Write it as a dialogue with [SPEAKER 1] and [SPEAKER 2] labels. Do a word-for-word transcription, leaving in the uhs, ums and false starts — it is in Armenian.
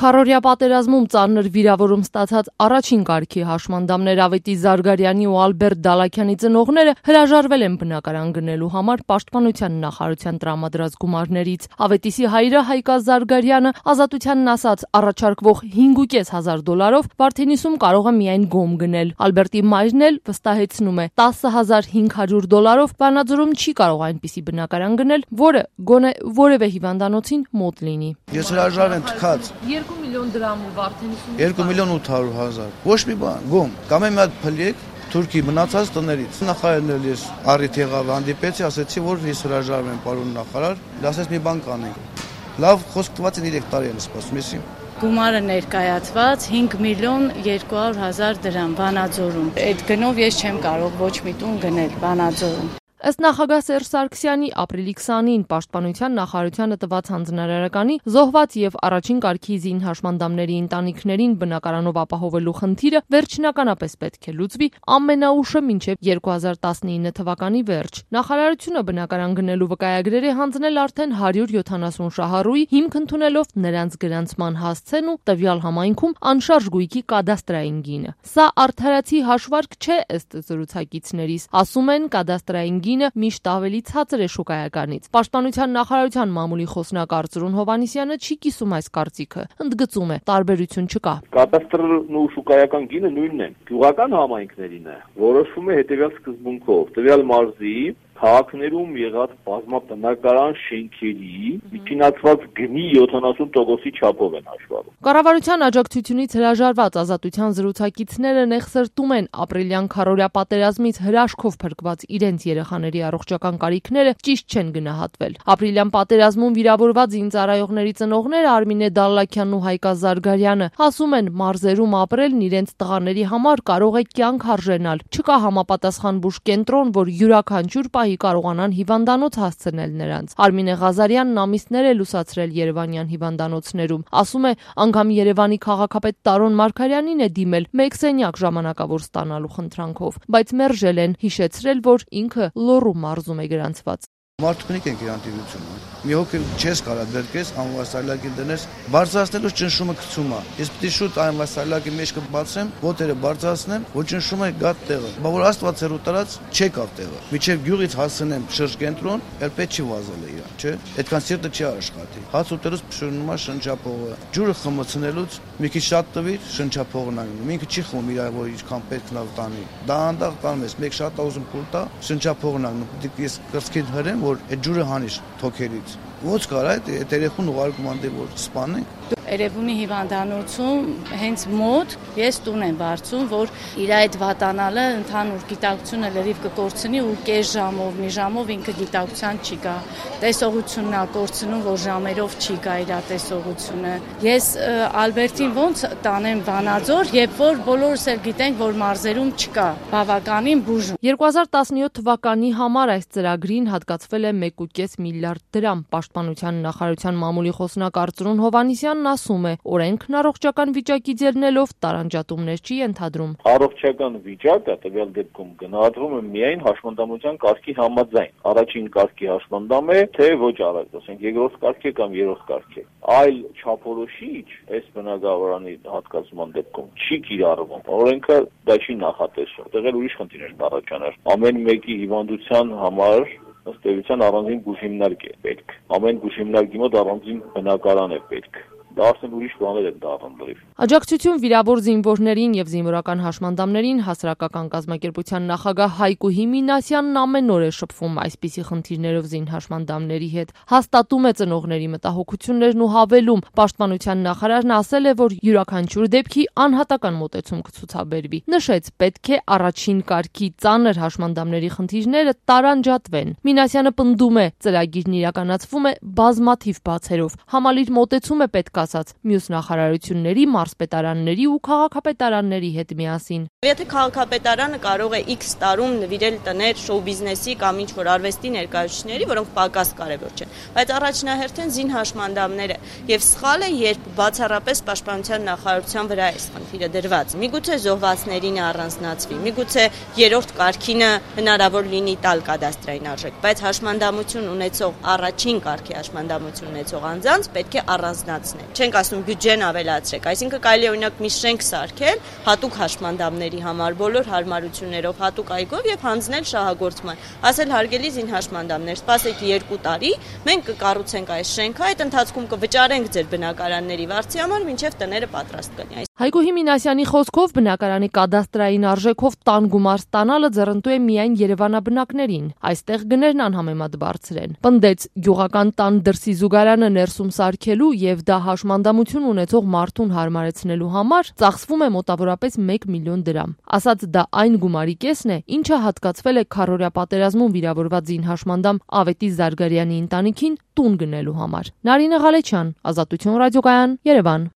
[SPEAKER 1] Քառօրյա պատերազմում ծանր վիրավորում ստացած առաջին կարգի հաշմանդամներ Ավետիս Զարգարյանի ու Ալբերտ Դալաքյանի ծնողները հրաժարվել են բնակարան գնելու համար Պաշտպանության նախարարության տրամադրած գումարներից։ Ավետիսի հայրը Հայկազ Զարգարյանը ազատությանն ասած առաջարկվող հինգ հազար դոլարով Վարդենիսում կարող է միայն գոմ գնել։ Ալբերտի մայրն էլ վստահեցնում է տասը հազար հինգ հարյուր դոլարով Վանաձորում չի կարող այնպիսի բնակարան գնել, որը գոնե որևէ հիվանդանոցին մոտ լինի։
[SPEAKER 2] Ես հրաժարվել եմ թքած
[SPEAKER 1] երկու միլիոն դրամ ու Վարդենիսում
[SPEAKER 2] երկու միլիոն ութ հարյուր հազար։ Ոչ մի բան, գոմ։ Կամ մի հատ փլիկ Թուրքի մնացած տներից։ Նախարարն էլ ես առիթ եղավ հանդիպեցի, ասեցի, որ ես հրաժարվել եմ, պարոն նախարար, ասեց մի բան կանենք։ Լավ, խոսք տված են երեք տարի են սպասում, էսի։
[SPEAKER 3] Գումարը ներկայացված հինգ միլիոն երկու հարյուր հազար դրամ Վանաձորում։ Այդ գնով ես չեմ կարող ոչ մի տուն գնել Վանաձորում։
[SPEAKER 1] Ըստ նախագահ Սերժ Սարգսյանի ապրիլի քսանին Պաշտպանության նախարարությանը տված հանձնարարականի զոհված եւ առաջին կարգի զին հաշմանդամների ընտանիքներին բնակարանով ապահովելու խնդիրը վերջնականապես պետք է լուծվի ամենաուշը մինչեւ երկու հազար տասնինը թվականի վերջ։ Նախարարությունը բնակարան գնելու վկայագրեր է հանձնել արդեն հարյուր յոթանասուն շահառուի, հիմք ընդունելով նրանց գրանցման հասցեն ու տվյալ համայնքում անշարժ գույքի կադաստրային գինը։ Սա արդարացի հաշվարկ չէ ըստ զրուցակիցներիս, ասում են կադաստրային գինը միշտ ավելի ցածր է շուկայականից։ Պաշտպանության նախարարության մամուլի խոսնակ Արծրուն Հովհաննիսյանը չի կիսում այս կարծիքը, ընդգծում է, տարբերություն չկա։
[SPEAKER 4] Կադաստրն ու շուկայական գինը նույնն են։ Գյուղական համայնքներին է որոշվում է հետևյալ սկզբունքով՝ տվյալ մարզի քաղաքներում եղած բազմաբնակարան շենքերի միջինացված գնի յոթանասուն տոկոսի չափով են հաշվառում։
[SPEAKER 1] Կառավարության աջակցությունից հրաժարված ազատության զրուցակիցները նեղսրտում են ապրիլյան քառօրյա պատերազմից հրաշքով փրկված իրենց երեխաների առողջական կարիքները ճիշտ չեն գնահատվել։ Ապրիլյան պատերազմում վիրավորված զինծառայողների ծնողները Արմինե Դալաքյանն ու Հայկազ Զարգարյանը ասում են, մարզերում ապրելն իրենց տղաների համար կարող է կյանք արժենալ։ Չկա համապատասխան բուժ կենտրոն, որ յուրաքանչյուր պահի կարողանան հիվանդանոց հասցնել նրանց։ Արմինե Ղազարյանն ամիսներ է լուսացրել երևանյան հիվանդանոցներում։ Ասում է, անգամ Երևանի քաղաքապետ Տարոն Մարգարյանին է դիմել մեկ սենյակ ժամանակավոր ստանալու խնդրանքով, բայց մերժել են, հիշեցրել, որ ինքը Լոռու մարզում է գրանցված։
[SPEAKER 2] Մարդուկնիկ են գրանտիվությունը։ Մի հոգի չես կարա դերկես անվասայլակի դնես, բարձրացնելու ճնշումը գցում է։ Ես պիտի շուտ անվասայլակի մեջ կբացեմ, ոտերը բարձրացնեմ, որ ճնշումը գա տեղը։ Բա որ Աստված հերո տարած չեկավ տեղը։ Միջև գյուղից հասնեմ շրջկենտրոն, էլ պետք չի վազել է իրան, չէ՞։ Այդքան սիրտը չի աշխատի։ Հաց ուտելուց փշուրնում է շնչափողը։ Ջուրը խմացնելուց մի քիչ շատ տվի, շնչափողն անգնում։ Ինքը չի խմում իր որ ինչքան պետք լավ տանի։ Դա անդաղ տանում ես, մեկ շատ ուզում փուլ տա, շնչափողն անգնում։ Դիք ես կրծքին հրեմ, որ այդ ջուրը հանիշ թոքերից։ Ոչ կարա այդ երեխուն ուղարկում անդե որ սպանենք։
[SPEAKER 3] Երևանի հիվանդանոցում հենց մոտ ես տուն եմ վարձում, որ իր այդ վատանալը ընդհանուր գիտակցությունը լրիվ կկորցնի ու կես ժամով, մի ժամով ինքը գիտակցության չի գա։ Տեսողությունն է կորցնում, որ ժամերով չի գա իր տեսողությունը։ Ես Ալբերտին ոնց տանեմ Վանաձոր, երբ որ բոլորս էլ գիտենք, որ մարզերում չկա բավականին բուժում։
[SPEAKER 1] երկու հազար տասնյոթ թվականի համար այս ծրագրին հատկացվել է մեկ կես միլիարդ դրամ։ Պաշտպանության նախարարության մամուլի խոսնակ Արծրուն Հովհաննիսյանն ասում է, օրենքն առողջական վիճակից ելնելով տարանջատումներ չի ենթադրում։
[SPEAKER 4] Առողջական վիճակը տվյալ դեպքում գնահատվում է միայն հաշմանդամության կարգի համաձայն։ Առաջին կարգի հաշմանդամ է, թե ոչ արագ, ասենք երկրորդ կարգ է կամ երրորդ կարգ է։ Այլ չափորոշիչ այս բնակավարանի հատկացման դեպքում չի կիրառվում։ Օրենքը դա չի նախատեսում։ Տեղել ուրիշ խնդիրներ կառաջանար։ Ամեն մեկի հիվանդության համար ըստ էության առանձին բուժիմնարկ է պետք։ Ամեն բուժիմնարկի մոտ առանձին բնակարան է պետք։ Դա արդեն ուրիշ բաներ են դառնում լրիվ։
[SPEAKER 1] Աջակցություն վիրավոր զինվորներին եւ զինվորական հաշմանդամներին հասարակական կազմակերպության նախագահ Հայկուհի Մինասյանն ամեն օր է շփվում այսպիսի խնդիրներով զին հաշմանդամների հետ։ Հաստատում է ծնողների մտահոգություններն ու հավելում, պաշտպանության նախարարն ասել է, որ յուրաքանչյուր դեպքի անհատական մոտեցում կցուցաբերվի։ Նշեց, պետք է առաջին կարգի ծանր հաշմանդամների խնդիրները տարանջատվեն։ Մինասյանը պնդում է, ծրագիրն իրականացվում է բազմաթիվ բացերով։ Համալիր մոտեցում է պետք ասած մյուս նախարարությունների, մարզպետարանների ու քաղաքապետարանների հետ միասին։
[SPEAKER 5] Եթե քաղաքապետարանը կարող է X տարում նվիրել տներ շոու բիզնեսի կամ ինչ-որ արվեստի ներկայացուցիչների, որոնք պակաս կարևոր չեն, բայց առաջնահերթ են զին հաշմանդամները, եւ սխալ է, երբ բացառապես պաշտպանության նախարարության վրա է խնդիրը դրված։ Միգուցե զոհվածներին առանձնացվի, միգուցե երրորդ կարգինը հնարավոր լինի տալ կադաստրային արժեք, բայց հաշմանդամություն ունեցող առաջին կարգի հաշմանդամություն ունեցող անձանց պետք է առանձնացնել։ չենք ասում բյուջեն ավելացրեք, այսինքն կարելի է օրինակ մի շենք սարքել հատուկ հաշմանդամների համար, բոլոր հարմարություններով, հատուկ այգով եւ հանձնել շահագործման։ Ասել հարգելի զինհաշմանդամներ, սպասեք երկու տարի, մենք կկառուցենք այս շենքը, այդ ընթացքում կվճարենք ձեր բնակարանների վարձի համար, մինչեւ տները պատրաստ կլինի։
[SPEAKER 1] Հայգուհի Մինասյանի խոսքով բնակարանի կադաստրային արժեքով տան գումար ստանալը ձեռնտու է միայն երևանաբնակներին, այստեղ գներն անհամեմատ բարձր են։ Պնդեց, գյուղական տան դրսի զուգարանը ներսում սարքելու եւ դա հաշմանդամություն ունեցող մարդուն հարմարեցնելու համար ծախսվում է մոտավորապես մեկ միլիոն դրամ։ Ասած դա այն գումարի կեսն է, ինչը հատկացվել է քառօրյա պատերազմում վիրավորված զինհաշմանդամ Ավետիս Զարգարյանի ընտանիքին տուն գնելու համար։ Նարինե Ղալեչյան, Ազատություն ռադիոկայան, Երևան։